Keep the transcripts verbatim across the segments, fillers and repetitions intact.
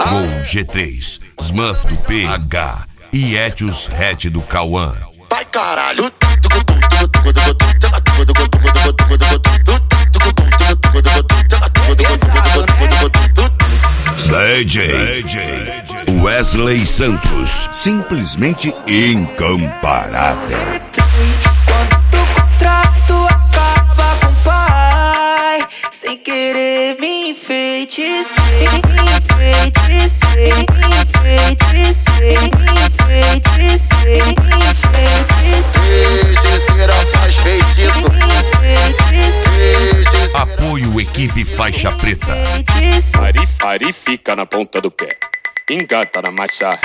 Com G três, Smurf do P H e Etios Red do Cauã. Vai caralho. D J Wesley Santos, simplesmente incomparável. Quando o contrato acaba com o pai, sem querer me enfeitecei, me enfeitecei, me enfeitecei, me enfeitecei, me enfeitecei. Feiticeira faz feitiço. Apoio Equipe Faixa Preta. Ari, Ari fica na ponta do pé, engata na marcha.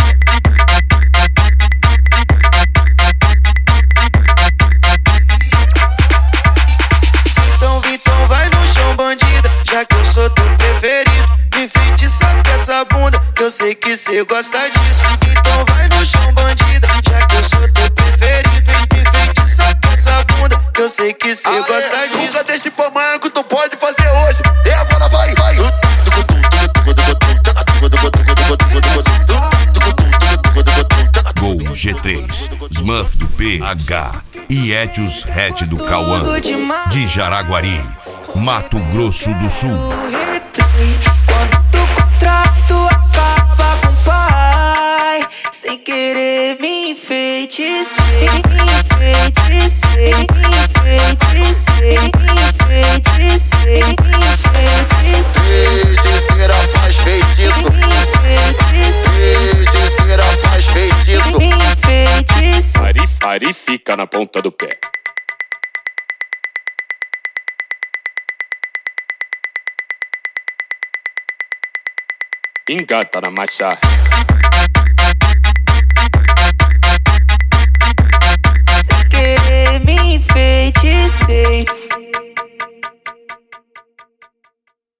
Então, Vitão, vai no chão, bandida, já que eu sou teu preferido. Me enfeitiça com essa bunda, que eu sei que cê gosta disso. Então vai no chão, bandida, já que eu sou teu preferido. Me enfeitiça com essa bunda, que eu sei que cê Aê, gosta disso. nunca deixe pra amanhã que tu pode fazer hoje. E agora vai, vai. Com G três, Smurf do P H e Etios Red do Cauã. De Jaraguari, Mato Grosso do Sul. Quando o contrato acaba com o pai, sem querer me enfeitecei, me enfeitecei, me enfeitiçei, me enfeitiçei, me enfeitiçei. Feiticeira faz feitiço. Feiticeira faz feitiço. Me enfeitiçei. Ari, Ari fica na ponta do pé. Engata na marcha. Sem querer me enfeitecei.